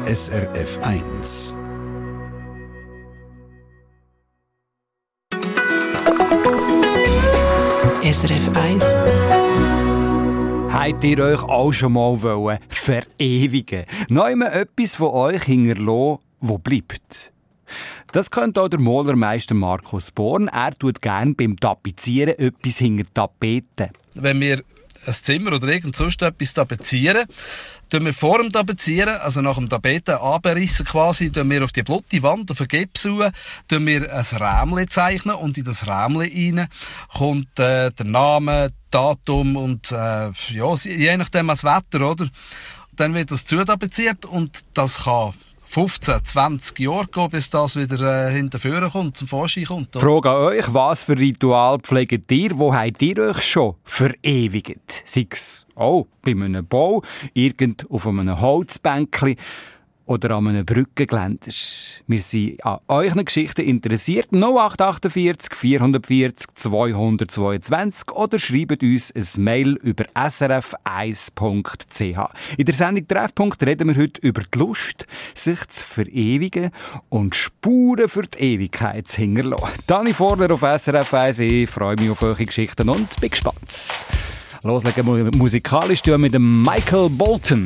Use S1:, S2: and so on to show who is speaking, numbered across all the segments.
S1: SRF 1.
S2: SRF 1.
S3: Habt ihr euch auch schon mal verewigen? Noch immer etwas von euch hinterlassen, das bleibt? Das könnte auch der Malermeister Markus Born. Er tut gerne beim Tapezieren etwas hinter Tapeten.
S4: Wenn wir ein Zimmer oder irgend sonst etwas tapezieren, tun wir vor dem Tapezieren, also nach dem Tapeten anberissen quasi, tun wir auf die blutige Wand, auf den Gips tun wir ein Rämchen zeichnen und in das Rämchen rein kommt der Name, Datum und je nachdem das Wetter, oder? Dann wird das zutapeziert und das kann 15, 20 Jahre gehen, bis das wieder hinterführen kommt, zum Vorschein kommt. Oder?
S3: Frage an euch, was für Ritual pflegt ihr? Wo habt ihr euch schon verewigt? Sei es auch bei einem Bau, irgend auf einem Holzbänkchen oder an einem Brückengeländer. Wir sind an euren Geschichten interessiert. 0848 440 222 oder schreibt uns ein Mail über srf1.ch. In der Sendung Treffpunkt reden wir heute über die Lust, sich zu verewigen und Spuren für die Ewigkeit zu hinterlassen. Dani Vorler auf SRF 1. Ich freue mich auf eure Geschichten und bin gespannt. Loslegen wir musikalisch mit dem Michael Bolton.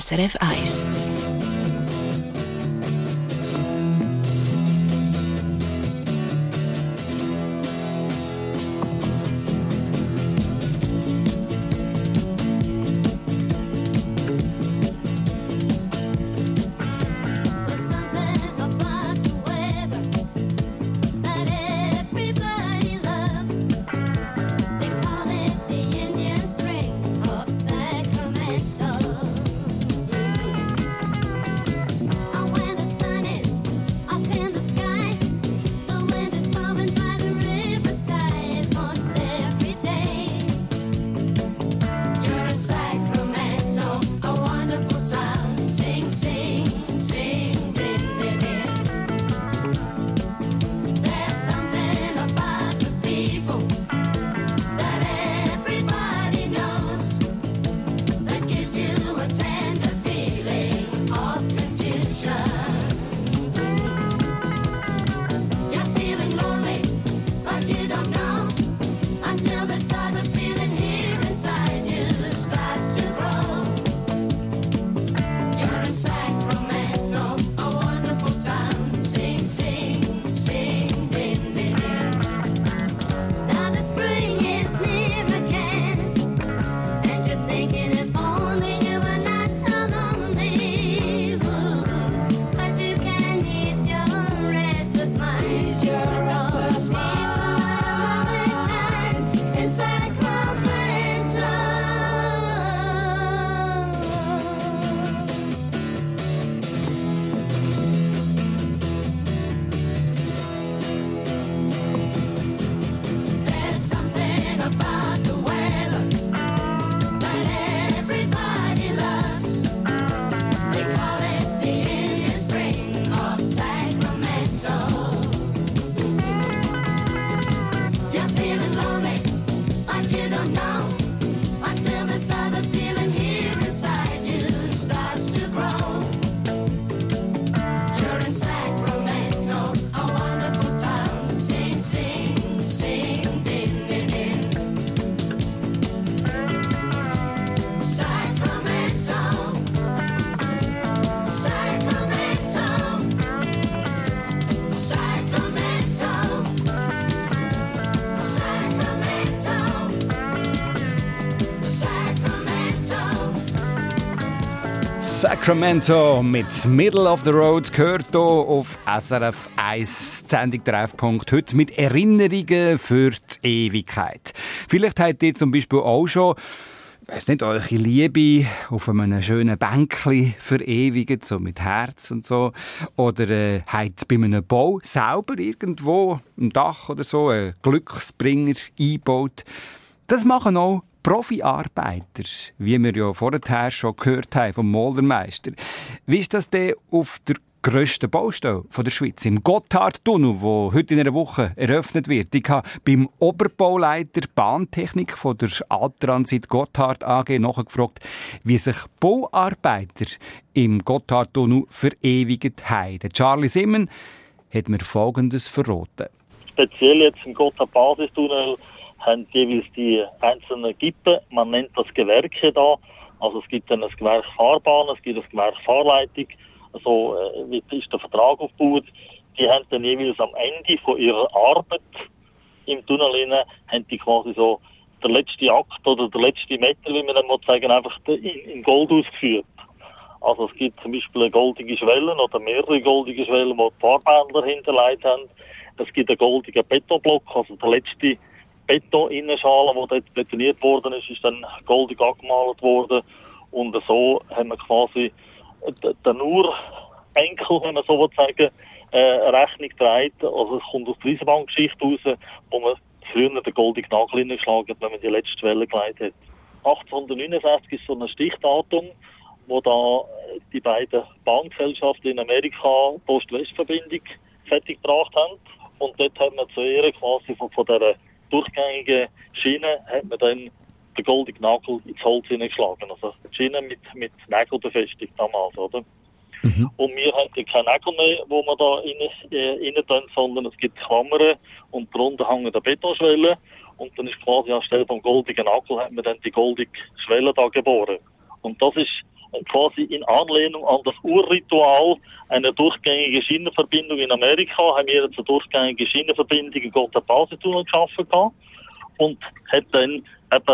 S2: SRF 1.
S3: Sacramento mit Middle of the Road gehört hier auf SRF 1. Die Sendung Treffpunkt heute mit Erinnerungen für die Ewigkeit. Vielleicht habt ihr zum Beispiel auch schon, ich weiss nicht, eure Liebe auf einem schönen Bänkli verewigt, so mit Herz und so. Oder habt bei einem Bau selber irgendwo im Dach oder so einen Glücksbringer eingebaut. Das machen auch Profiarbeiter, wie wir ja vorher schon gehört haben vom Malermeister. Wie ist das denn auf der grössten Baustelle der Schweiz, im Gotthardtunnel, der heute in einer Woche eröffnet wird? Ich habe beim Oberbauleiter Bahntechnik von der Alttransit Gotthard AG nachgefragt, wie sich Bauarbeiter im Gotthardtunnel verewigt haben. Der Charlie Simmen hat mir Folgendes verraten.
S5: Speziell jetzt im Gotthard-Basistunnel haben jeweils die einzelnen Gippen, man nennt das Gewerke da, also es gibt dann ein Gewerk Fahrbahn, es gibt ein Gewerk Fahrleitung, also wie ist der Vertrag aufgebaut, die haben dann jeweils am Ende von ihrer Arbeit im Tunnel haben die quasi so der letzte Akt oder der letzte Meter, wie man dann mal sagen, einfach in Gold ausgeführt. Also es gibt zum Beispiel eine goldige Schwelle oder mehrere goldige Schwellen, die die Fahrbändler hinterlegt haben. Es gibt einen goldigen Betonblock, also der letzte Beton-Innenschale, die dort betoniert worden ist dann goldig angemalt worden. Und so haben wir quasi den Urenkel, wenn man so will sagen, Rechnung trägt. Also es kommt aus der Eisenbahngeschichte raus, wo man früher den goldigen Nagel hineingeschlagen hat, wenn man die letzte Schwelle gelegt hat. 1869 ist so ein Stichdatum, wo da die beiden Bahngesellschaften in Amerika die Ost-West-Verbindung fertiggebracht haben. Und dort hat man zu Ehren quasi von dieser durchgängigen Schiene hat man dann den goldenen Nagel ins Holz hineingeschlagen. Also die Schiene mit Nägeln befestigt damals, oder? Mhm. Und wir haben ja keine Nägel mehr, wo man da rein tun, sondern es gibt Klammern und darunter hängen die Betonschwellen. Und dann ist quasi anstelle vom goldenen Nagel hat man dann die goldige Schwelle da geboren. Und das ist quasi in Anlehnung an das Urritual einer durchgängigen Schienenverbindung in Amerika, haben wir jetzt eine durchgängige Schienenverbindung im Gotthard-Basel-Tunnel geschaffen gehabt und hat dann eben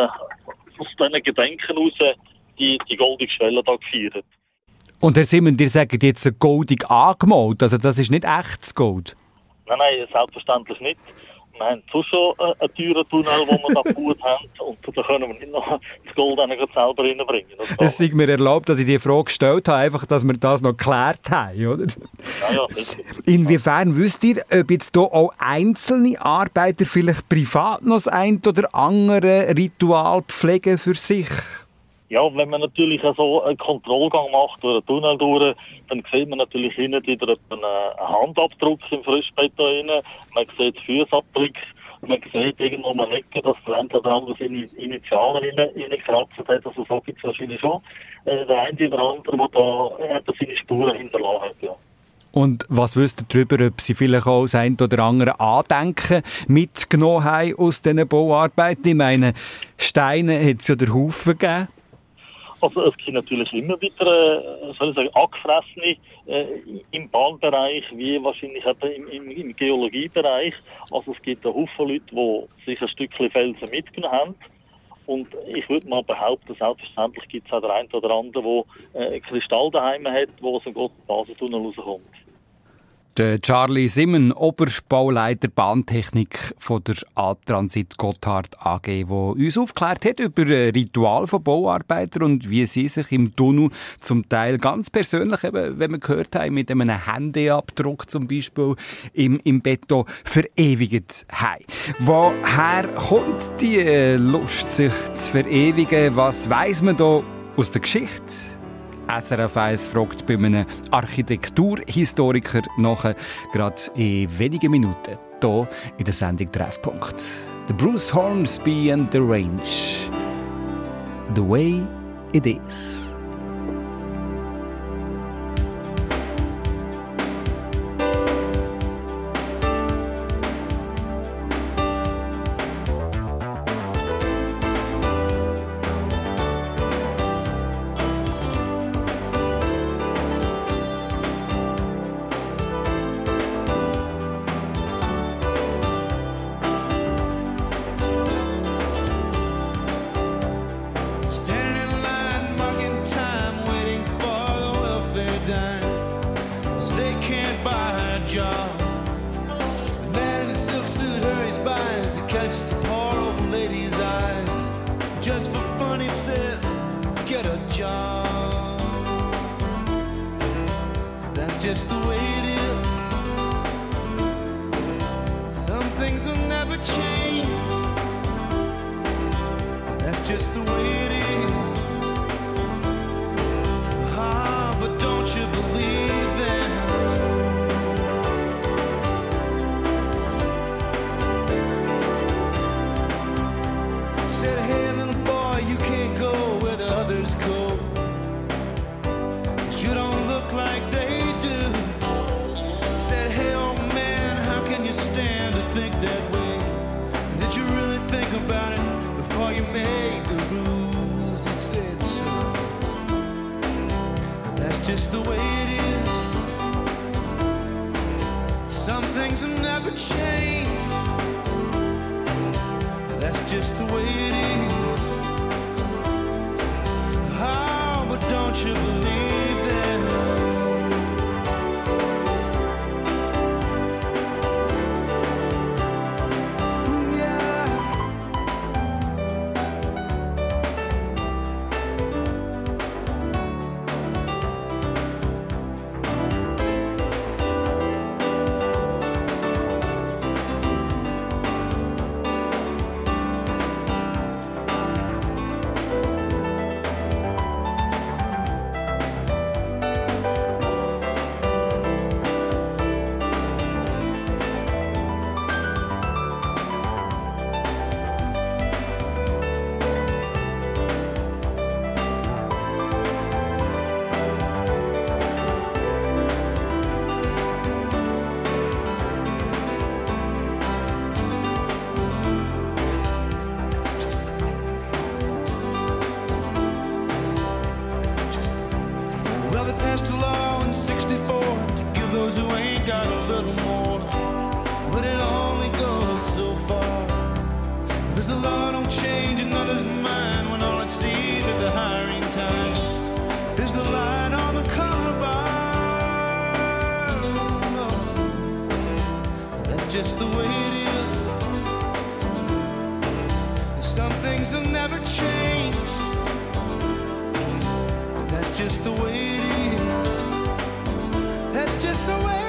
S5: aus diesen Gedenken heraus die goldige Schwelle da gefeiert.
S3: Und Herr Simon, ihr sagt jetzt goldig angemalt, also das ist nicht echtes Gold?
S5: Nein, selbstverständlich nicht. Wir haben sonst schon einen teuren Tunnel, den wir da gebaut haben, und da können wir nicht noch das Gold selber reinbringen.
S3: Es ist mir erlaubt, dass ich die Frage gestellt habe, einfach, dass wir das noch geklärt haben, oder?
S5: Ja, sicher.
S3: Inwiefern wisst ihr, ob jetzt hier auch einzelne Arbeiter vielleicht privat noch das ein oder andere Ritual pflegen für sich?
S5: Ja, wenn man natürlich so einen Kontrollgang macht durch einen Tunnel durch, dann sieht man natürlich hinten wieder einen Handabdruck im Frischbeton. Man sieht Fußabdruck, man sieht irgendwo mal Ecke, dass der eine oder andere seine Initialen reingekratzt hat. Also so gibt es wahrscheinlich schon der eine oder andere, der da seine Spuren hinterlassen hat. Ja.
S3: Und was wisst ihr darüber, ob sie vielleicht auch das ein oder andere Andenken mitgenommen haben aus diesen Bauarbeiten? Ich meine, Steine hat es ja den Haufen gegeben.
S5: Also es gibt natürlich immer wieder, angefressene im Bahnbereich, wie wahrscheinlich im Geologiebereich. Also es gibt einen Haufen Leute, die sich ein Stückchen Felsen mitgenommen haben. Und ich würde mal behaupten, selbstverständlich gibt es auch den einen oder anderen, der Kristall daheim hat, wo aus dem Gotthard-Basel-Tunnel rauskommt.
S3: Der Charlie Simon, Oberbauleiter Bahntechnik von der Altransit Gotthard AG, der uns aufgeklärt hat über Ritual von Bauarbeitern und wie sie sich im Tunnel zum Teil ganz persönlich, eben, wenn wir gehört haben, mit einem Handyabdruck zum Beispiel im Beton verewigt haben. Woher kommt die Lust, sich zu verewigen? Was weiss man da aus der Geschichte? SRF 1 fragt bei einem Architekturhistoriker nach, gerade in wenigen Minuten, hier in der Sendung Treffpunkt. The Bruce Hornsby and the Range. The way it is.
S2: just the way it is. Some things will never change. That's just the way it is. That's just the way it is.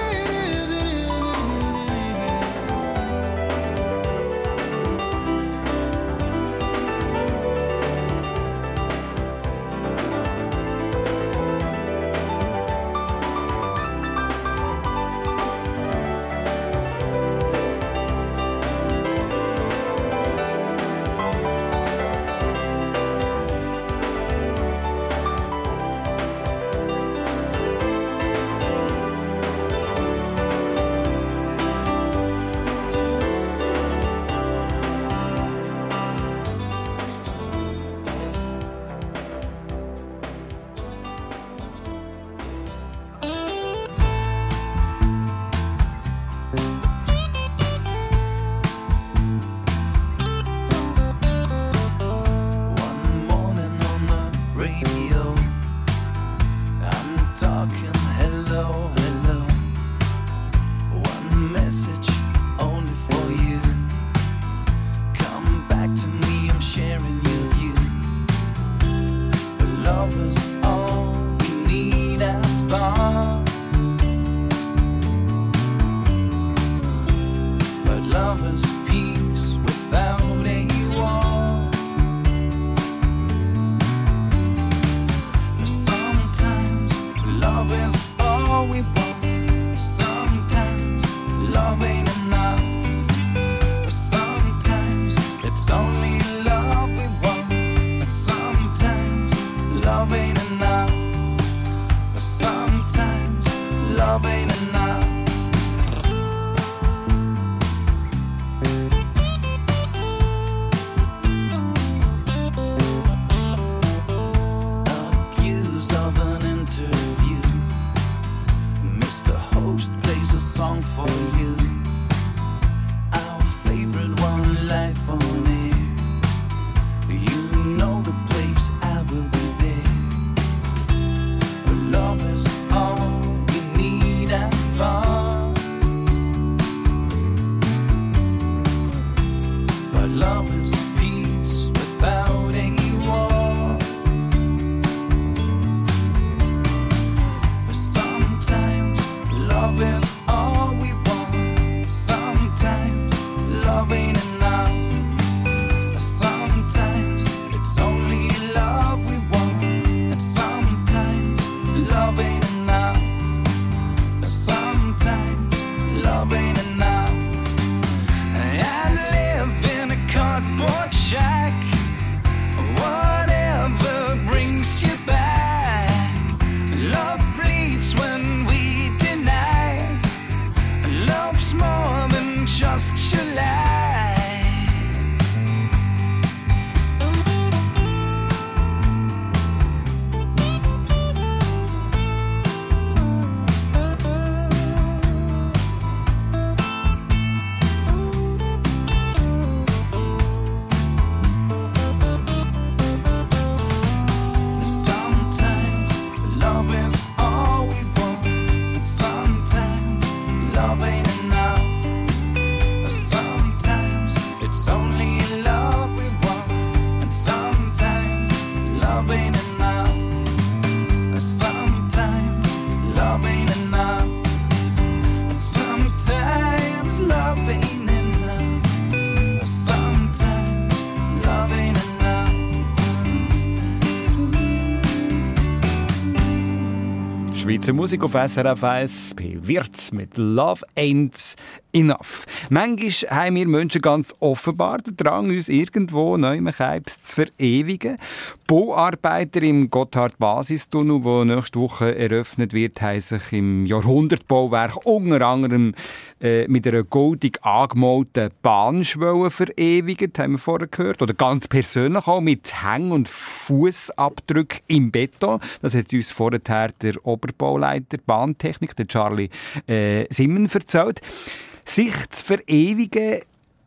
S3: Schweizer Musik auf SRF 1 bei Wirtz mit «Love Ain't Enough». Manchmal haben wir Menschen ganz offenbar den Drang, uns irgendwo Neumenkeibs zu verewigen. Bauarbeiter im Gotthard-Basistunnel, der nächste Woche eröffnet wird, haben sich im Jahrhundertbauwerk unter anderem mit einer goldig angemalten Bahnschwelle verewigt, haben wir vorher gehört. Oder ganz persönlich auch mit Häng- und Fußabdrücken im Beton. Das hat uns vorher der Oberbauleiter Bahntechnik, der Charlie Simmen, erzählt. Sich zu verewigen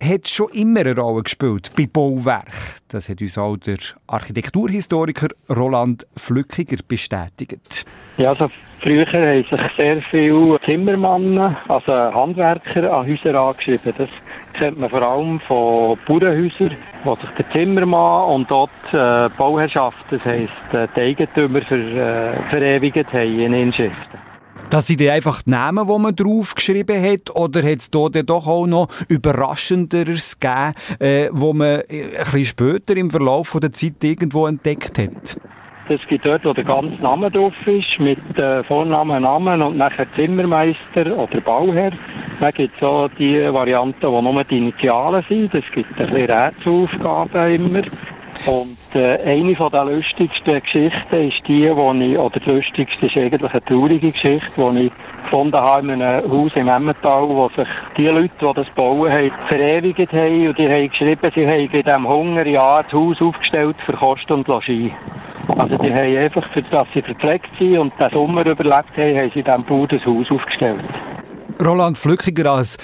S3: hat schon immer eine Rolle gespielt bei Bauwerk. Das hat uns auch der Architekturhistoriker Roland Flückiger bestätigt.
S6: Ja, also früher haben sich sehr viele Zimmermänner, also Handwerker, an Häuser angeschrieben. Das kennt man vor allem von Bauernhäusern, wo sich der Zimmermann und dort Bauherrschaft, das heisst die Eigentümer, verewigt haben in Inschriften.
S3: Das sind einfach die Namen, die man draufgeschrieben hat, oder hat es da dann doch auch noch Überraschenderes gegeben, wo man ein bisschen später im Verlauf der Zeit irgendwo entdeckt hat?
S6: Das gibt dort, wo der ganze Name drauf ist, mit Vornamen, Namen und nachher Zimmermeister oder Bauherr. Dann gibt es auch die Variante, wo nur die Initialen sind. Das gibt ein bisschen Rätselaufgaben immer. Und eine von der lustigsten Geschichten ist die die lustigste ist eigentlich eine traurige Geschichte, die ich gefunden habe in einem Haus im Emmental, wo sich die Leute, die das bauen haben, verewigt haben. Und die haben geschrieben, sie haben in diesem Hungerjahr das Haus aufgestellt für Kost und Logis. Also die haben einfach, für das sie verpflegt sind und den Sommer überlebt haben sie diesem Bau das Haus aufgestellt.
S3: Roland Flückiger, als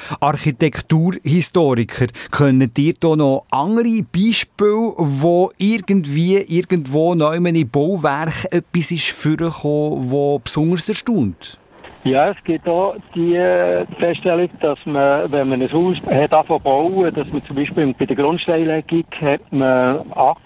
S3: Architekturhistoriker, können dir hier noch andere Beispiele, wo irgendwo neu in Bauwerk etwas ist vorgekommen, das besonders erstaunt?
S6: Ja, es gibt auch die Feststellung, dass man, wenn man ein Haus anfangen bauen, dass man zum Beispiel bei der Grundsteinlegung hat man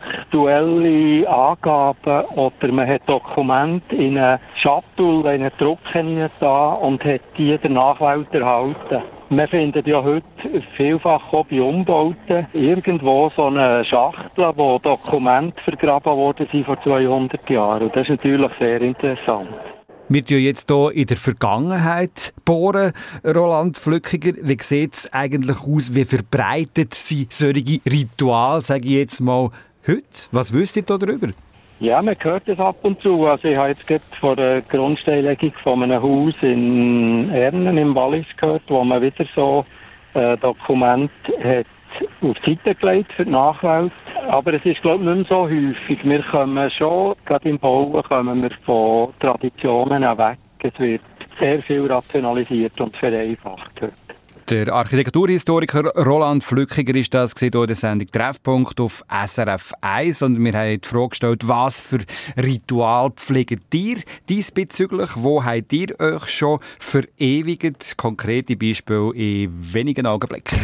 S6: aktuelle Angaben oder man hat Dokumente in eine Schatulle, in einen Drucker hineingetan und hat die der Nachwelt erhalten. Man findet ja heute vielfach auch bei Umbauten irgendwo so eine Schachtel, wo Dokumente vergraben worden sind vor 200 Jahren. Und das ist natürlich sehr interessant.
S3: Wir bohren jetzt hier in der Vergangenheit. Roland Flückiger, wie sieht es eigentlich aus? Wie verbreitet sind solche Rituale, sage ich jetzt mal, heute? Was wisst ihr darüber?
S6: Ja, man hört das ab und zu. Also ich habe jetzt gerade vor der Grundsteinlegung von einem Haus in Ernen im Wallis gehört, wo man wieder so Dokumente hat auf die Seite gelegt für die Nachwelt. Aber es ist, glaube ich, nicht mehr so häufig. Wir kommen schon, gerade im Bauen, kommen wir von Traditionen weg. Es wird sehr viel rationalisiert und vereinfacht heute.
S3: Der Architekturhistoriker Roland Flückiger ist das hier in der Sendung «Treffpunkt» auf SRF 1. Und wir haben die Frage gestellt, was für Ritual pflegt ihr diesbezüglich? Wo habt ihr euch schon verewigt? Konkrete Beispiele in wenigen Augenblicken.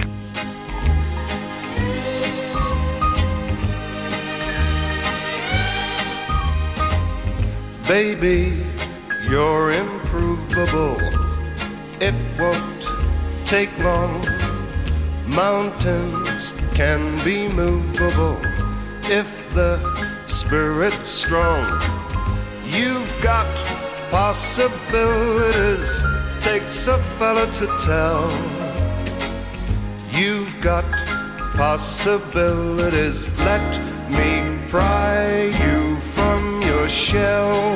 S2: Baby, you're improvable. It won't take long. Mountains can be movable if the spirit's strong. You've got possibilities, takes a fella to tell. You've got possibilities, let me pry you from your shell.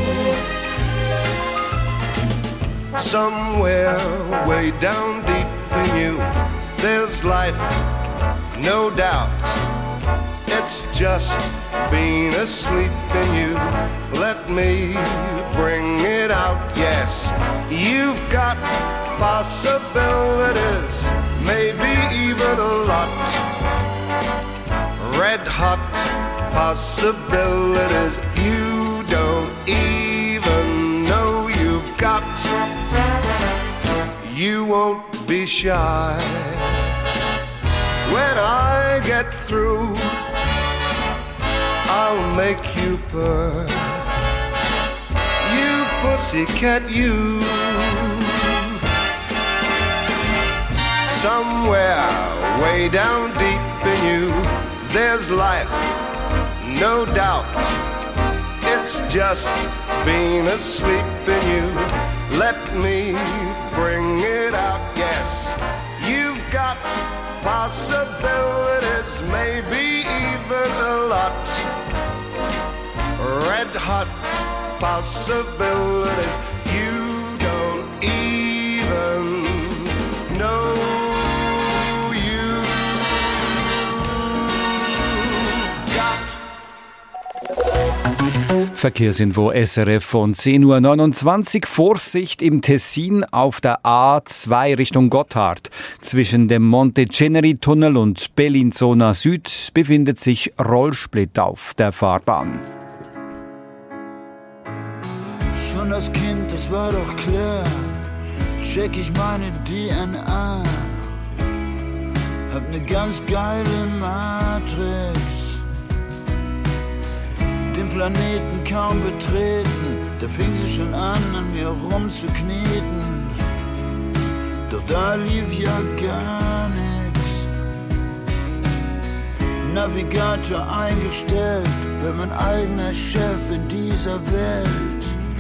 S2: Somewhere way down deep in you, there's life, no doubt. It's just been asleep in you. Let me bring it out. Yes, you've got possibilities, maybe even a lot. Red hot possibilities you don't even know you've got. You won't be shy when I get through. I'll make you purr, you pussycat, you. Somewhere way down deep in you, there's life, no doubt. It's just been asleep in you. Let me bring it out. Yes, you've got possibilities, maybe even a lot. Red hot possibilities you don't even know.
S3: Verkehrsinfo SRF von 10.29 Uhr. Vorsicht im Tessin auf der A2 Richtung Gotthard. Zwischen dem Monte-Ceneri-Tunnel und Bellinzona Süd befindet sich Rollsplit auf der Fahrbahn.
S7: Schon als Kind, das war doch klar, check ich meine DNA. Hab ne ganz geile Matrix. Den Planeten kaum betreten, da fing sie schon an mir rumzukneten. Doch da lief ja gar nix. Navigator eingestellt, wär mein eigener Chef in dieser Welt.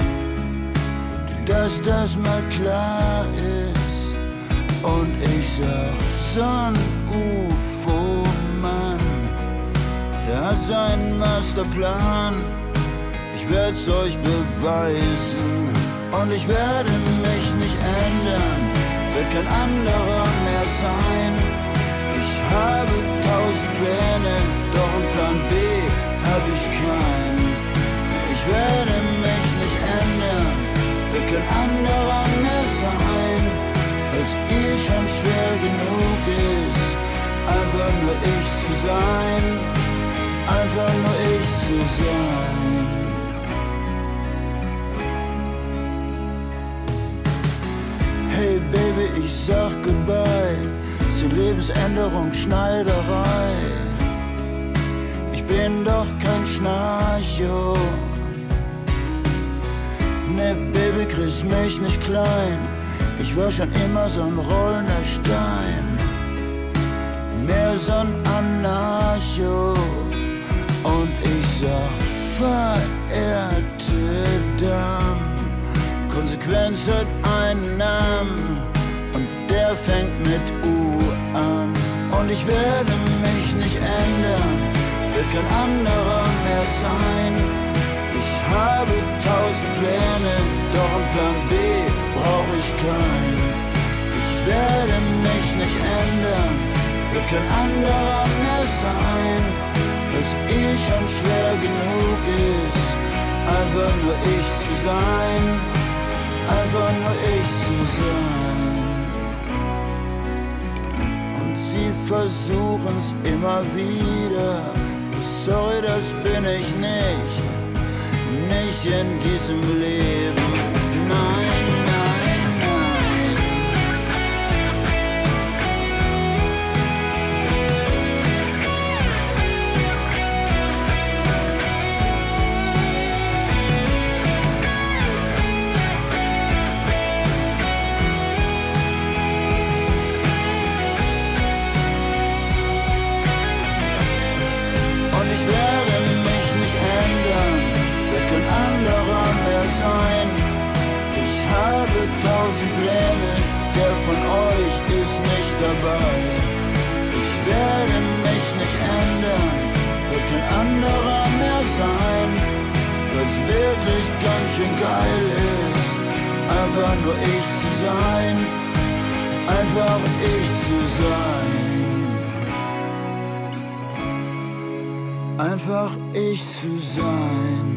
S7: Dass das mal klar ist. Und ich sag, so ein UFO-Mann, der hat seinen Masterplan. Ich werd's euch beweisen. Und ich werde mich nicht ändern, wird kein anderer mehr sein. Ich habe 1000 Pläne, doch einen Plan B hab ich keinen. Ich werde mich nicht ändern, wird kein anderer mehr sein, als schon schwer genug ist, einfach nur ich zu sein, einfach nur ich zu sein. Hey Baby, ich sag goodbye zur Lebensänderung, Schneiderei. Ich bin doch kein Schnarcho. Ne, Baby, kriegst mich nicht klein. Ich war schon immer so ein rollender Stein. Mehr so ein Anarcho. Und ich sag, verehrte Damen, Konsequenz hat einen Namen. Und der fängt mit U an. Und ich werde mich nicht ändern, wird kein anderer mehr sein. Ich habe 1000 Pläne, doch einen Plan B brauch ich keinen. Ich werde mich nicht ändern, wird kein anderer mehr sein, als schon schwer genug ist, einfach nur ich zu sein, einfach nur ich zu sein. Und sie versuchen's immer wieder, sorry, das bin ich nicht. Nicht in diesem Leben, nein, nein, nein. Und ich werde mich nicht ändern, wird kein anderer mehr sein. Ich habe 1000 Pläne, der von euch ist nicht dabei. Ich werde mich nicht ändern, wird kein anderer mehr sein. Was wirklich ganz schön geil ist, einfach nur ich zu sein, einfach ich zu sein. Einfach ich zu sein.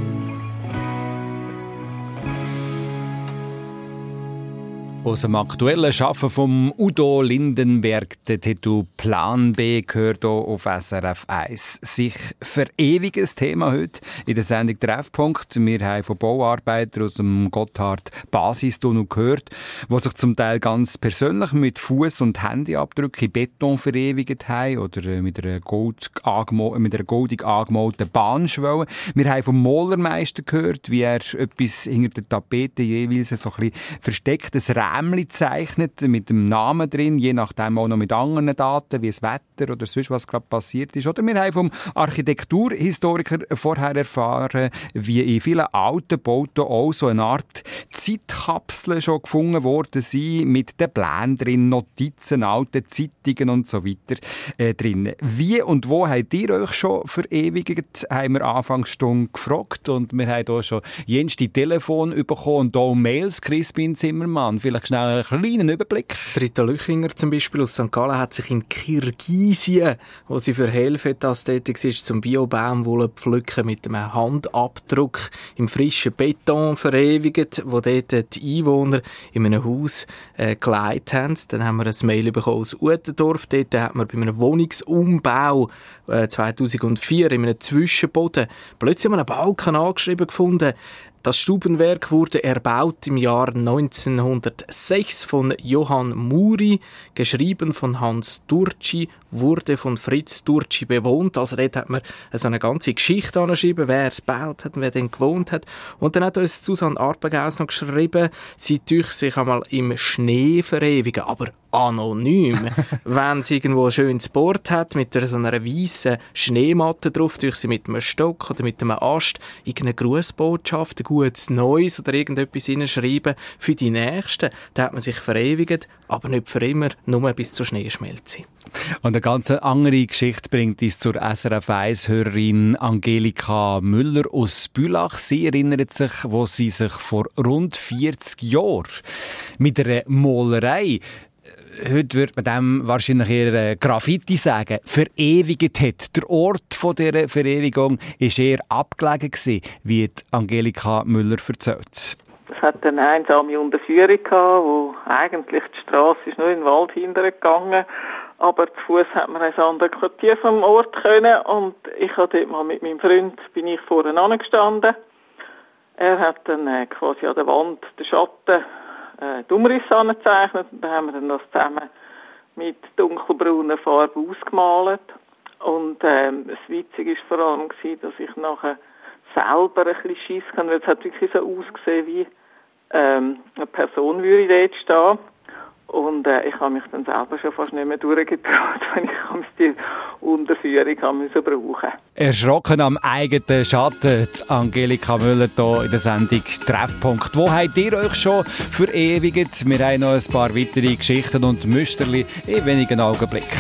S3: Aus dem aktuellen Schaffen von Udo Lindenberg, der Titel Plan B, gehört hier auf SRF 1. Sich verewigen, das Thema heute in der Sendung Treffpunkt. Wir haben von Bauarbeitern aus dem Gotthard-Basistunnel gehört, die sich zum Teil ganz persönlich mit Fuß- und Handyabdrücken in Beton verewigt haben oder mit einer goldig angemalten Bahnschwelle. Wir haben vom Malermeister gehört, wie er etwas hinter der Tapete jeweils so ein bisschen verstecktes Rämchen zeichnet, mit dem Namen drin, je nachdem auch noch mit anderen Daten, wie das Wetter oder sonst was gerade passiert ist. Oder wir haben vom Architekturhistoriker vorher erfahren, wie in vielen alten Bauten auch so eine Art Zeitkapseln schon gefunden worden sind, mit den Plänen drin, Notizen, alten Zeitungen und so weiter drin. Wie und wo habt ihr euch schon verewigt, haben wir Anfangsstunde gefragt und wir haben hier schon jenste Telefon bekommen und auch Mails, Crispin Zimmermann. Vielleicht vielleicht schnell einen kleinen Überblick.
S8: Rita Lüchinger zum Beispiel aus St. Gallen hat sich in Kirgisien, wo sie für Helvetas tätig ist, zum Bio-Baumwolle pflücken mit einem Handabdruck im frischen Beton verewigt, wo dort die Einwohner in einem Haus geleitet haben. Dann haben wir ein Mail bekommen aus Uetendorf. Dort hat man bei einem Wohnungsumbau 2004 in einem Zwischenboden plötzlich einen Balken angeschrieben gefunden. Das Stubenwerk wurde erbaut im Jahr 1906 von Johann Muri, geschrieben von Hans Durci, wurde von Fritz Durci bewohnt. Also dort hat man so eine ganze Geschichte angeschrieben, wer es gebaut hat und wer den gewohnt hat. Und dann hat uns Susanne Arpegaus noch geschrieben, sie tue sich einmal im Schnee verewigen, aber anonym. Wenn sie irgendwo ein schönes Board hat, mit so einer weißen Schneematte drauf, tue ich sie mit einem Stock oder mit einem Ast irgendeine Grußbotschaft, ein gutes Neues oder irgendetwas hineinschreiben für die Nächsten. Da hat man sich verewigt, aber nicht für immer, nur bis zur Schneeschmelze.
S3: Und eine ganz andere Geschichte bringt uns zur SRF 1-Hörerin Angelika Müller aus Bülach. Sie erinnert sich, wo sie sich vor rund 40 Jahren mit einer Malerei, heute würde man dem wahrscheinlich eher Graffiti sagen, verewigt hat. Der Ort dieser Verewigung war eher abgelegen gewesen, wie Angelika Müller erzählt.
S9: Es hat eine einsame Unterführung gehabt, wo eigentlich die Strasse ist nur in den Wald hintergegangen, aber zu Fuß hat man ein anderes Quartier vom Ort können und ich habe dort mal mit meinem Freund, bin ich vorne angestanden. Er hat dann quasi an der Wand den Schatten die Umrisse angezeichnet und dann haben wir dann das zusammen mit dunkelbrauner Farbe ausgemalt. Und das Witzige war vor allem, dass ich nachher selber ein bisschen Schiss hatte, weil es hat wirklich so ausgesehen, wie eine Person würde dort stehen. Und ich habe mich dann selber schon fast nicht mehr durchgetraut, wenn ich die Unterführung brauchen musste.
S3: Erschrocken am eigenen Schatten, die Angelika Müller hier in der Sendung Treffpunkt. Wo habt ihr euch schon verewigt? Wir haben noch ein paar weitere Geschichten und Müsterli in wenigen Augenblicken.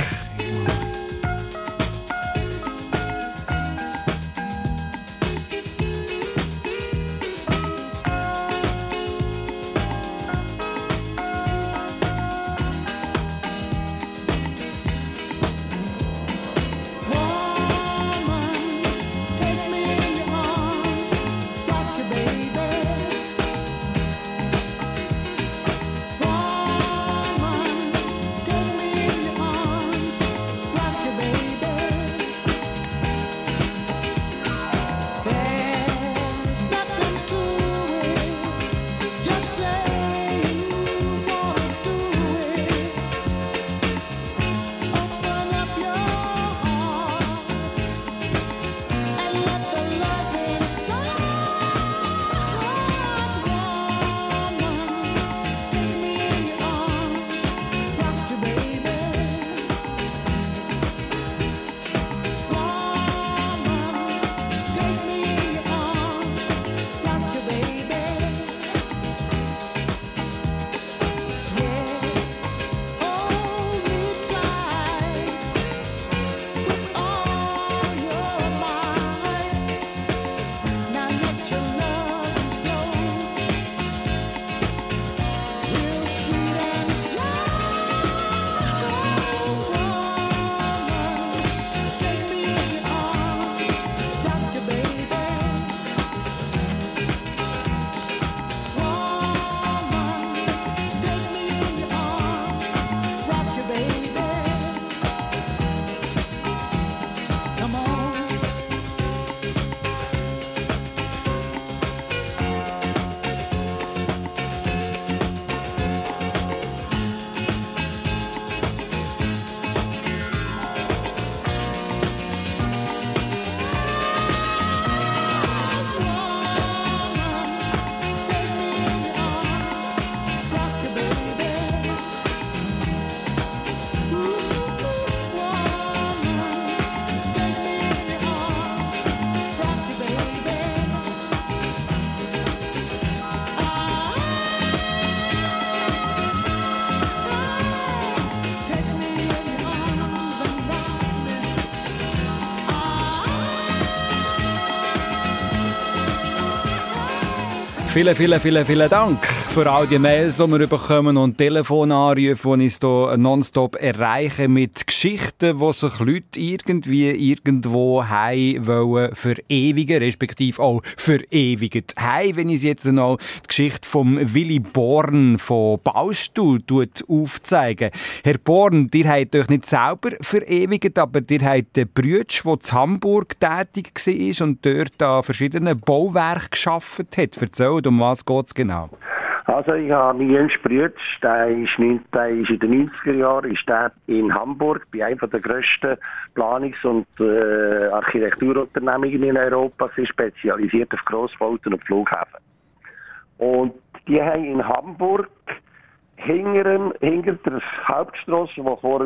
S3: Vielen Dank für all die Mails, die wir bekommen und Telefonanrufe, die uns hier nonstop erreichen mit Geschichten, die sich Leute irgendwie irgendwo heim wollen verewigen, respektive auch verewigen. Heim, wenn ich jetzt noch die Geschichte vom Willi Born von Baustuhl aufzeige. Herr Born, ihr habt euch nicht selber verewigt, aber ihr habt den Brütsch, der in Hamburg tätig war und dort an verschiedenen Bauwerken gearbeitet hat. Erzählt, um was geht es genau?
S10: Also ich habe meinen jüngsten Brütsch, der ist in den 90er Jahren ist der in Hamburg bei einem der grössten Planungs- und Architekturunternehmungen in Europa, sie spezialisiert auf Grossbauten und Flughäfen. Und die haben in Hamburg hinter der Hauptstrasse, die vor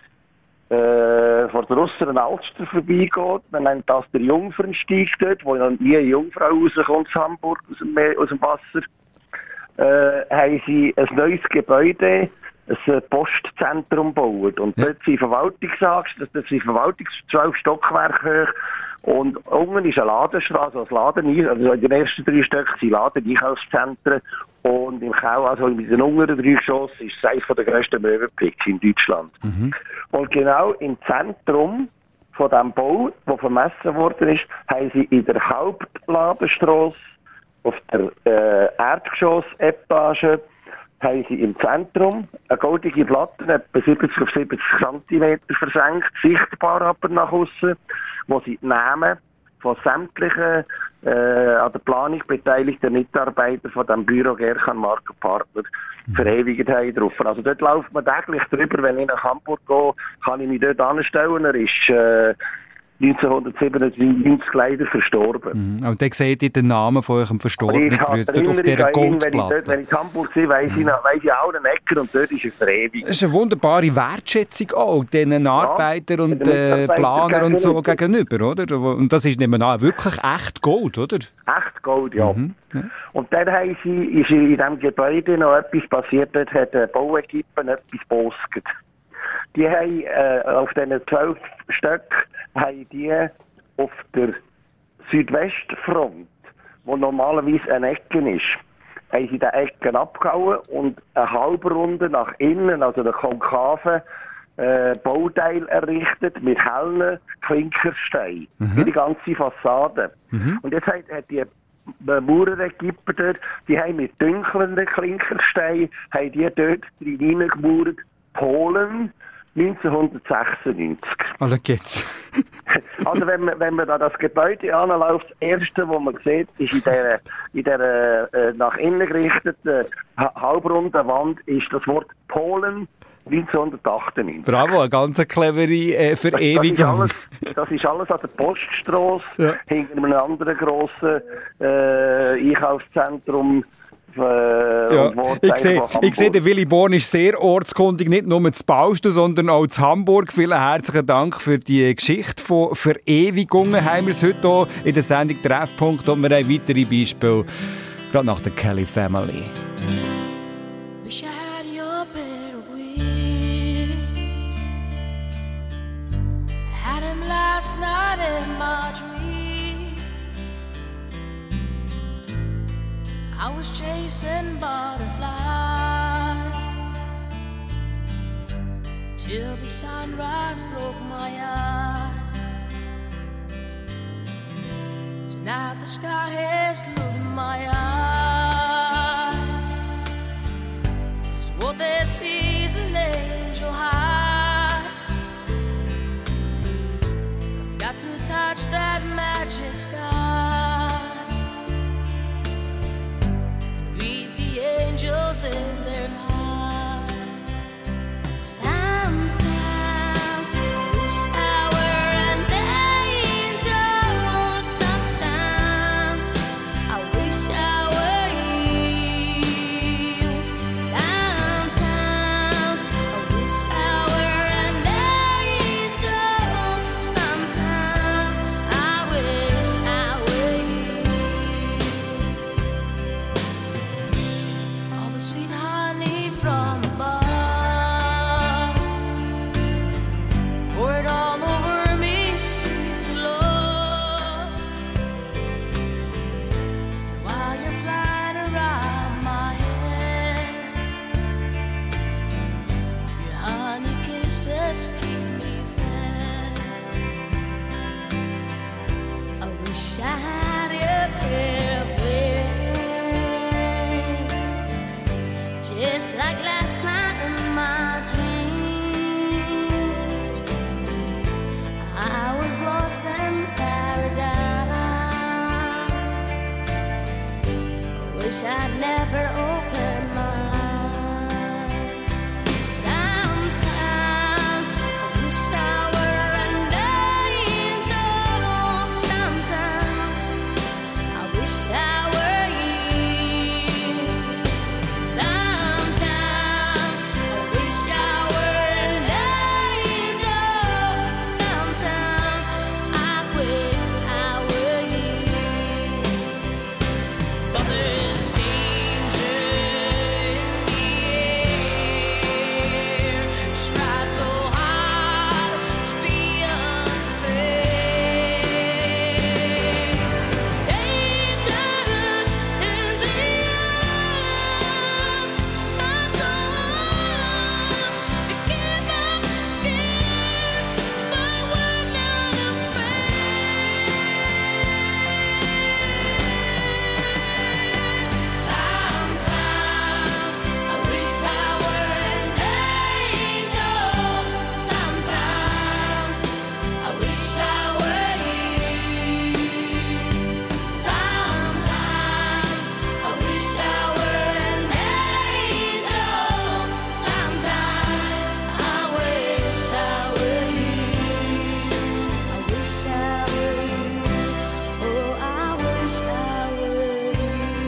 S10: der Russeren Alster vorbeigeht, man nennt das der Jungfernstieg dort, wo dann nie eine Jungfrau rauskommt aus Hamburg, aus dem Wasser, haben sie ein neues Gebäude, ein Postzentrum gebaut. Und dort sind Verwaltungsachsen, das sind 12 Stockwerke hoch. Und unten ist eine Ladenstraße, also in den ersten 3 Stöcken sind Laden-Einkaufszentren. Und im Keller, also in den unteren 3 Geschossen, ist es eines der grössten Möbelpicks in Deutschland. Mhm. Und genau im Zentrum von diesem Bau, der vermessen worden ist, haben sie in der Hauptladenstraße auf der Erdgeschoss-Etage haben sie im Zentrum eine goldige Platte, etwa 70 auf 70 cm versenkt, sichtbar aber nach außen, wo sie die Namen von sämtlichen an der Planung beteiligten Mitarbeitern von dem Büro Gerkan Mark & Partner verewigt haben drauf. Also dort läuft man täglich drüber, wenn ich nach Hamburg gehe, kann ich mich dort anstellen. Er ist 1997 leider verstorben.
S3: Mhm. Und dann seht ihr den Namen von eurem Verstorbenen dort auf dieser Goldplatte.
S10: Wenn ich in Hamburg sehe, weiss ich auch einen Ecker und dort ist er verewigt.
S3: Das ist eine wunderbare Wertschätzung auch, den Arbeitern und Planern und so gegenüber, oder? Und das ist nebenan wirklich echt Gold, oder?
S10: Echt Gold, ja. Mhm. Ja. Und dann ist in diesem Gebäude noch etwas passiert, dort hat eine Bauequipe etwas bosget. Die haben auf diesen 12 Stöcken haben die auf der Südwestfront, wo normalerweise eine Ecke ist, haben sie die Ecken abgehauen und eine Halbrunde nach innen, also einen konkaven Bauteil errichtet mit hellen Klinkersteinen. Für die ganze Fassade. Mhm. Und jetzt hat die Maurerequipe dort, die haben mit dunkleren Klinkersteinen, haben die dort reingemauert, Polen, 1996.
S3: Also geht's.
S10: Also wenn man da das Gebäude anläuft, das erste, was man sieht, ist in der nach innen gerichteten halbrunden Wand ist das Wort Polen 1998.
S3: Bravo, eine ganz clevere Verewigung.
S10: Das ist alles an der Poststrasse, hinter einem anderen grossen Einkaufszentrum.
S3: Ja. Ich sehe, der Willi Born ist sehr ortskundig, nicht nur zu Baustuhl, sondern auch zu Hamburg. Vielen herzlichen Dank für die Geschichte von Verewigungen. Haben wir es heute hier in der Sendung Treffpunkt und wir haben weitere Beispiele, gerade nach der Kelly Family.
S11: Wish I had your better wings. I had him last night in my dreams. I was chasing butterflies till the sunrise broke my eyes. Tonight the sky has glued my eyes. So what they see is an angel high. Got to touch that magic sky. Angels in their eyes. Sometimes I wish I were an angel. Sometimes I wish I were you. Sometimes I wish I were an angel. Sometimes I wish I were wish I'd never opened my eyes. Sometimes I wish I were an angel. Sometimes I wish I were you. Sometimes I wish I were an angel. Sometimes I wish I were you. But there's danger in the air. Try so hard to be unfair. Dangers in the air. Try so hard to give up the skin, but we're not afraid. Sometimes I wish I were an angel. Sometimes I wish I were you. Sometimes I wish I were an angel. Sometimes I wish I were you. I wish I were you. Oh, I wish I were you.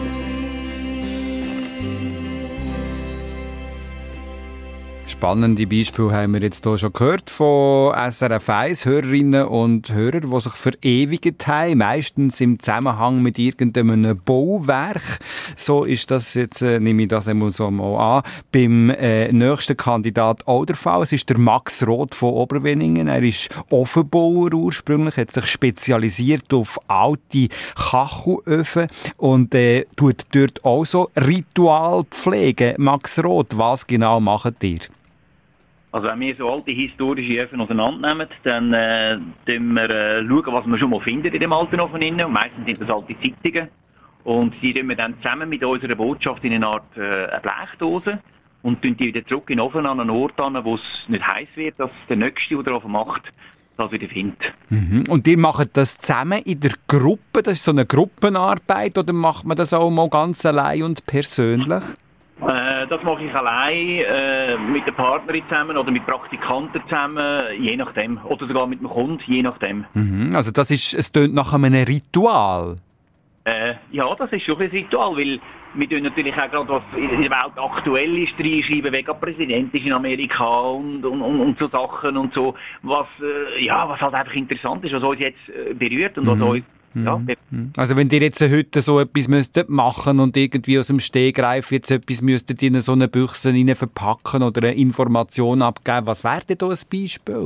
S3: Spannende Beispiele haben wir jetzt hier schon gehört von SRF 1 Hörerinnen und Hörern, die sich verewigt haben, meistens im Zusammenhang mit irgendeinem Bauwerk. So ist das jetzt, nehme ich das einmal so mal an, beim nächsten Kandidat auch der Fall. Es ist der Max Roth von Oberweningen. Er ist Ofenbauer ursprünglich, hat sich spezialisiert auf alte Kachelöfen und tut dort auch so Ritual pflegen. Max Roth, was genau macht ihr?
S12: Also wenn wir so alte historische Öfen auseinandernehmen, dann schauen wir, was wir schon mal finden in dem alten Ofen innen. Und meistens sind das alte Zeitungen. Und die tun wir dann zusammen mit unserer Botschaft in eine Art eine Blechdose und tun die wieder zurück in den Ofen an einen Ort an, wo es nicht heiß wird, dass der Nächste, der drauf macht, das wieder findet.
S3: Mhm. Und ihr macht das zusammen in der Gruppe? Das ist so eine Gruppenarbeit oder macht man das auch mal ganz allein und persönlich?
S12: Das mache ich allein, mit der Partnerin zusammen oder mit Praktikanten zusammen, je nachdem. Oder sogar mit dem Kunden, je nachdem.
S3: Mhm. Also es tönt nach einem Ritual.
S12: Ja, das ist schon ein Ritual, weil wir tun natürlich auch gerade, was in der Welt aktuell ist, reinschreiben, wer gerade Präsident ist in Amerika und so Sachen und so, was halt einfach interessant ist, was uns jetzt berührt und was uns. Ja.
S3: Also wenn ihr jetzt heute so etwas müsstet machen und irgendwie aus dem Stegreif jetzt etwas müsstet in so eine Büchse rein verpacken oder eine Information abgeben, was wäre denn da ein Beispiel?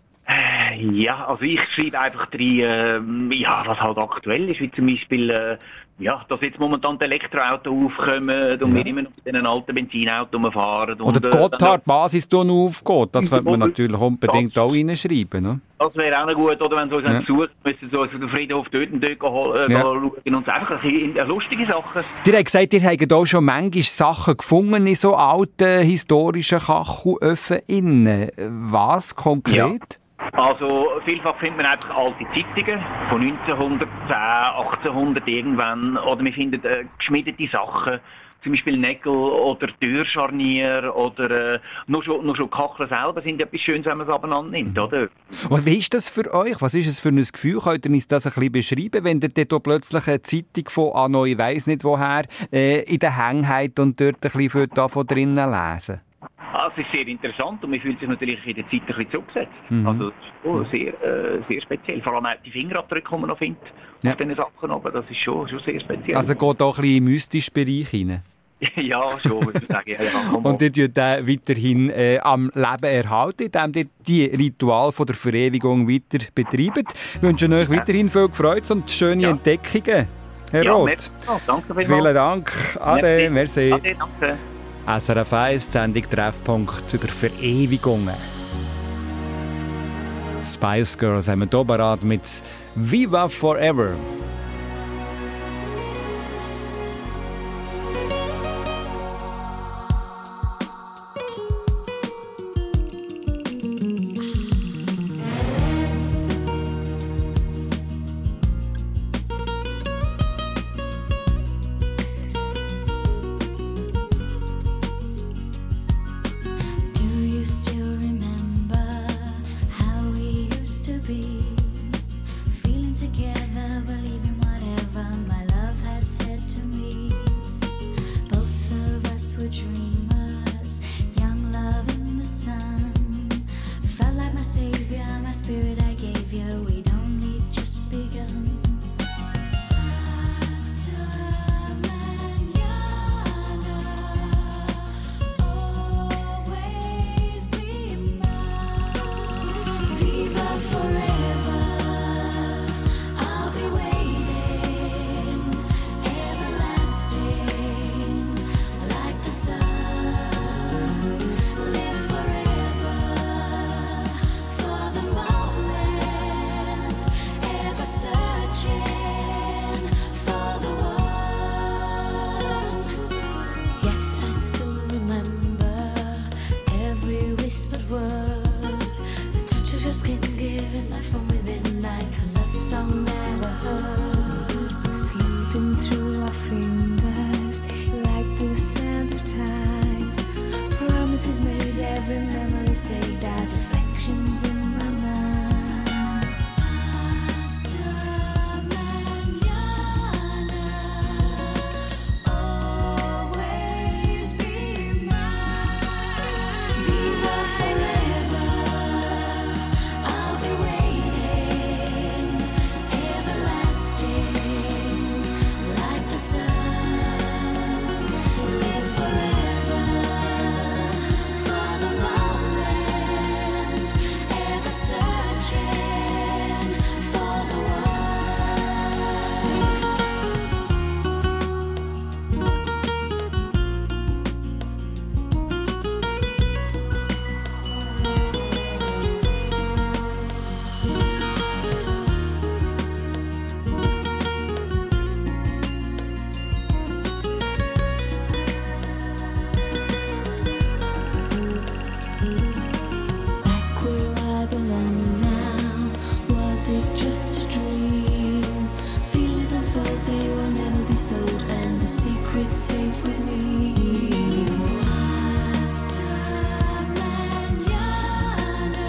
S12: Ja, also ich schreibe einfach rein, was halt aktuell ist, wie zum Beispiel, dass jetzt momentan die Elektroautos aufkommen und wir immer noch mit den alten Benzinautos fahren.
S3: Oder die Gotthard-Basis aufgeht, das könnte man natürlich unbedingt auch reinschreiben. Ne?
S12: Das wäre auch noch gut, oder wenn sie uns suchen, müssen sie uns den Friedhof dort schauen und so einfach eine lustige Sachen.
S3: Ihr habt gesagt, ihr habt auch schon manchmal Sachen gefunden in so alten, historischen Kachelöfen innen. Was konkret?
S12: Ja. Also vielfach findet man einfach alte Zeitungen von 1910, 1800 irgendwann, oder wir finden geschmiedete Sachen, zum Beispiel Nägel oder Türscharnier oder nur schon Kacheln selber sind etwas Schönes, wenn man es abeinander nimmt, oder?
S3: Und wie ist das für euch? Was ist es für ein Gefühl? Könnt ihr uns das ein bisschen beschreiben, wenn ihr dort plötzlich eine Zeitung von anno ich weiss nicht woher in der Hänge habt und dort ein bisschen davon drinnen lesen?
S12: Es ist sehr interessant und man fühlt sich natürlich in der Zeit ein bisschen zurückgesetzt. Also sehr, sehr speziell. Vor allem auch die Fingerabdrücke, die man noch findet auf diesen Sachen, aber das ist schon sehr speziell. Also
S3: geht auch ein bisschen in den mystischen Bereich rein?
S12: Ja, schon, würde ich sagen. Ja,
S3: und ihr tut weiterhin am Leben erhalten, indem ihr die Ritual von der Verewigung weiter betreibt. Wir wünschen euch weiterhin viel Freude und schöne Entdeckungen, Herr Roth.
S12: Danke vielmals.
S3: Vielen Dank. Ade, merci.
S12: Ade, danke.
S3: SRF 1, Sendung Treffpunkt über Verewigungen. Spice Girls haben wir hier parat mit Viva Forever.
S11: just can't give it life from within like a love song never heard.
S13: Sleeping through our fingers like the sands of time. Promises made, every memory saved as reflections in my mind.
S11: Hasta mañana, always be mine. Viva forever, I'll be waiting, everlasting, like the sun. Live forever, for the moment, ever searching for the one. Back where I belong now, was it just a dream? Feelings unfold, they will never be sold, and the secret's safe with me. Hasta mañana,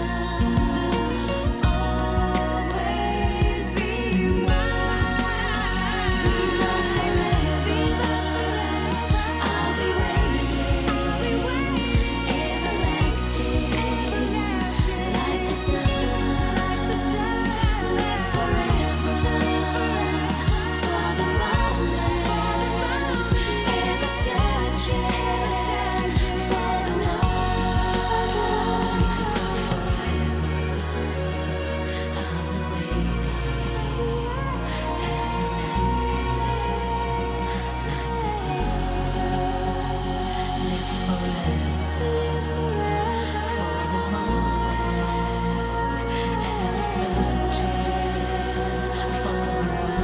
S11: always be mine. Viva forever, I'll be waiting, everlasting, like the sun. Live forever, for the moment, ever searching for the one. I'll be waiting, everlasting, like the sun. Live forever, for the moment, ever searching for the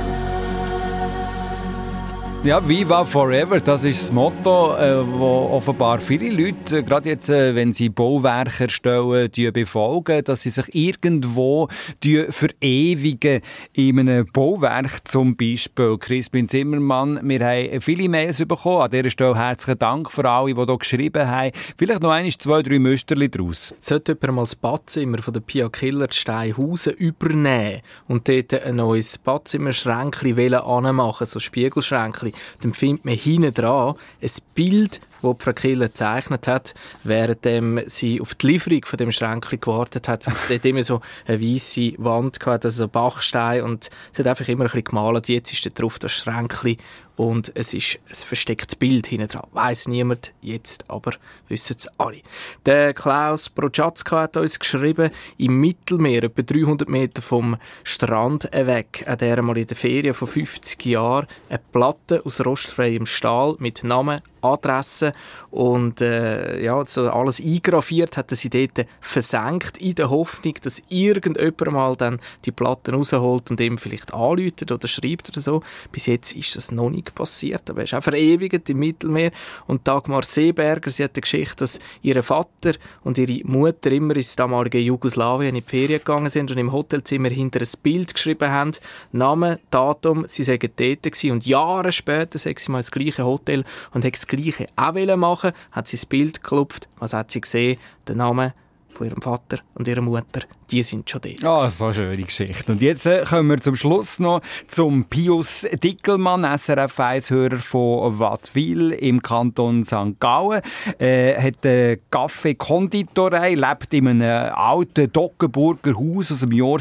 S11: one.
S3: Ja, Viva Forever, das ist das Motto, wo offenbar viele Leute, gerade jetzt, wenn sie Bauwerke erstellen, befolgen, dass sie sich irgendwo verewigen in einem Bauwerk zum Beispiel. Crispin Zimmermann, wir haben viele Mails bekommen. An dieser Stelle herzlichen Dank für alle, die hier geschrieben haben. Vielleicht noch einmal 2, 3 Müsterchen daraus.
S8: Sollte jemand mal das Badzimmer von der Pia Killer Steinhausen übernehmen und dort ein neues Badzimmerschränkchen anmachen, so Spiegelschränkchen, dann findet man hinten dran ein Bild, das Frau Killer gezeichnet hat, während sie auf die Lieferung von dem Schränkchen gewartet hat. Es hat immer so eine weisse Wand gehabt, also so Bachstein, und sie hat einfach immer ein bisschen gemalt. Jetzt ist da drauf das Schränkchen und es ist ein verstecktes Bild hinten dran. Weiss niemand, jetzt aber wissen es alle. Der Klaus Prochatzka hat uns geschrieben, im Mittelmeer, etwa 300 Meter vom Strand weg, hat er mal in der Ferien von 50 Jahren eine Platte aus rostfreiem Stahl mit Namen, Adresse und so alles eingraviert, hat er sie dort versenkt, in der Hoffnung, dass irgendjemand mal dann die Platten rausholt und ihm vielleicht anruft oder schreibt oder so. Bis jetzt ist das noch nicht passiert, aber er ist auch verewigt im Mittelmeer. Und Dagmar Seeberger, sie hat eine Geschichte, dass ihr Vater und ihre Mutter immer ins damalige Jugoslawien in die Ferien gegangen sind und im Hotelzimmer hinter ein Bild geschrieben haben, Name, Datum, sie seien dort gewesen, und Jahre später sei sie mal ins gleiche Hotel und hat das Gleiche auch machen, hat sie das Bild geklopft, was hat sie gesehen? Der Name von ihrem Vater und ihrer Mutter, die sind schon dort.
S3: Ah, so eine schöne Geschichte. Und jetzt kommen wir zum Schluss noch zum Pius Dickelmann, SRF 1-Hörer von Wattwil im Kanton St. Gallen. Hat eine Kaffee-Konditorei, lebt in einem alten Dockenburger Haus aus dem Jahr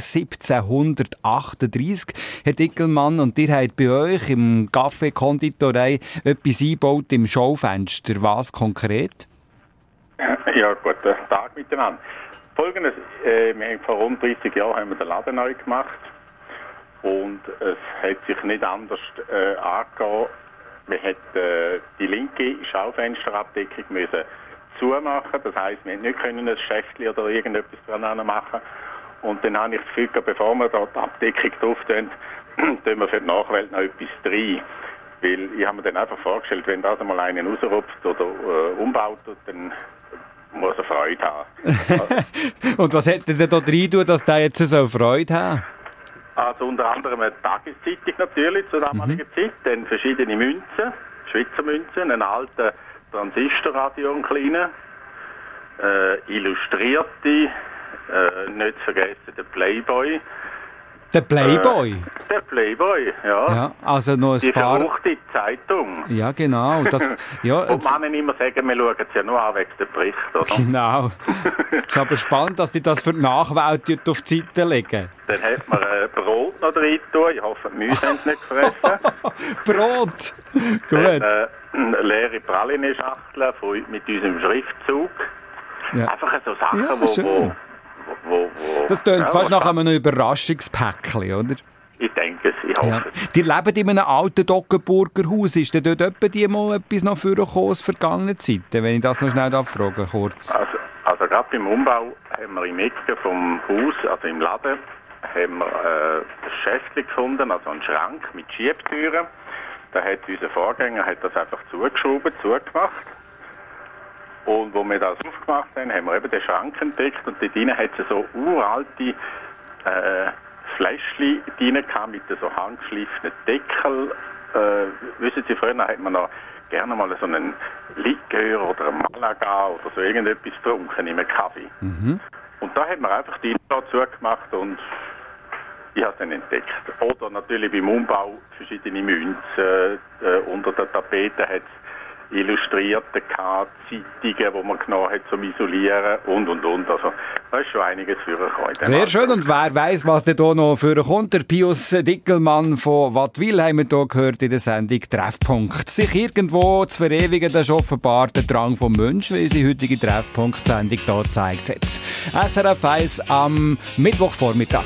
S3: 1738. Herr Dickelmann, und ihr habt bei euch im Kaffee-Konditorei etwas eingebaut im Schaufenster. Was konkret?
S14: Ja, guten Tag miteinander. Folgendes, wir haben vor rund 30 Jahren haben wir den Laden neu gemacht und es hat sich nicht anders angegeben. Wir hätten die linke Schaufensterabdeckung müssen zumachen, das heisst, wir hätten nicht können ein Schäftchen oder irgendetwas dran machen. Und dann habe ich das Gefühl, bevor wir dort die Abdeckung drauf tun, tun wir für die Nachwelt noch etwas rein. Weil ich habe mir dann einfach vorgestellt, wenn da mal einen rausrupft oder umbaut, dann muss er Freude haben.
S3: Und was hätte der da rein tun, dass der jetzt so Freude hat?
S14: Also unter anderem eine Tageszeitung natürlich zur damaligen Zeit, dann verschiedene Münzen, Schweizer Münzen, einen alten Transistorradio, einen kleinen, illustrierte, nicht zu vergessen der Playboy.
S3: Der Playboy?
S14: Der Playboy, ja.
S3: Ja, also noch ein paar...
S14: Die verruchte Zeitung.
S3: Ja, genau. Das, ja,
S14: und man immer sagen, wir schauen es ja nur an wegen dem Bericht, oder?
S3: Genau. Es ist aber spannend, dass die das für die Nachwelt auf die Seite legen.
S14: Dann hat man Brot noch rein tun. Ich hoffe, die Mäuse haben es nicht gefressen.
S3: Brot! Gut.
S14: Dann, eine leere Praline-Schachtel mit unserem Schriftzug.
S3: Ja.
S14: Einfach so Sachen,
S3: ja,
S14: wo
S3: das tönt fast nach einem Überraschungspäckchen, oder?
S14: Ich denke es, ich hoffe es.
S3: Die leben in einem alten Dockenburger Haus. Ist denn dort etwa die mal etwas noch vorgekommen aus vergangenen Zeiten? Wenn ich das noch schnell fragen kurz.
S14: Also gerade beim Umbau haben wir im Ecke vom Haus, also im Laden, haben wir ein Schäftchen gefunden, also einen Schrank mit Schiebtüren. Da hat unser Vorgänger das einfach zugemacht. Und wo wir das aufgemacht haben, haben wir eben den Schrank entdeckt und dort drinnen hat es so uralte Fläschchen drin gehabt mit so handgeschliffenen Deckel. Wissen Sie, früher hat man noch gerne mal so einen Likör oder einen Malaga oder so irgendetwas getrunken in einem Kaffee. Mhm. Und da hat man einfach die zugemacht und ich habe es dann entdeckt. Oder natürlich beim Umbau verschiedene Münzen. Unter der Tapete hat es Illustrierte Zeitungen, die man genommen hat zum Isolieren und. Also, da ist schon einiges vorgekommen.
S3: Sehr schön. Und wer weiss, was da noch vorkommt? Der Pius Dickelmann von Wattwil haben wir hier gehört in der Sendung Treffpunkt. Sich irgendwo zu verewigen, das ist offenbar der Drang vom Mensch, wie unsere heutige Treffpunkt-Sendung hier gezeigt hat. SRF 1 am Mittwochvormittag.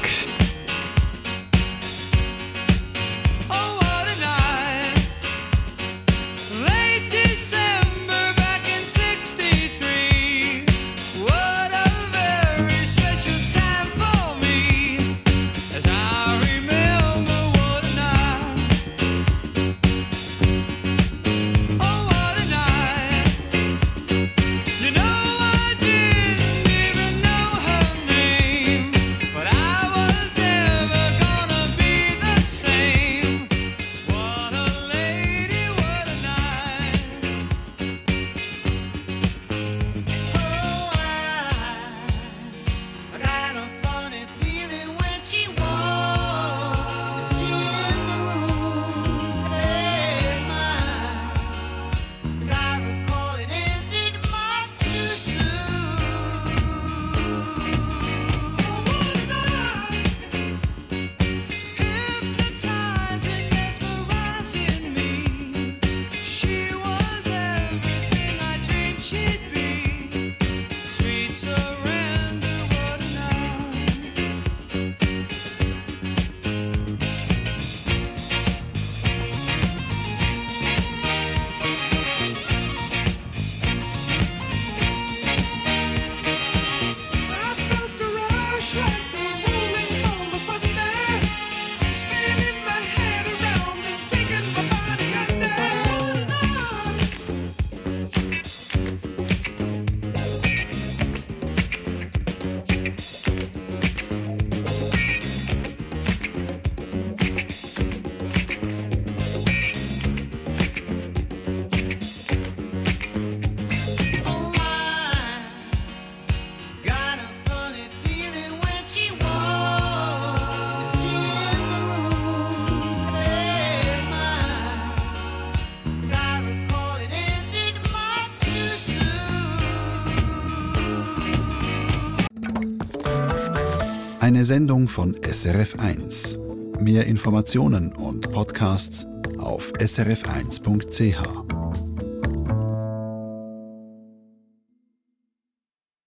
S1: Eine Sendung von SRF 1. Mehr Informationen und Podcasts auf srf1.ch.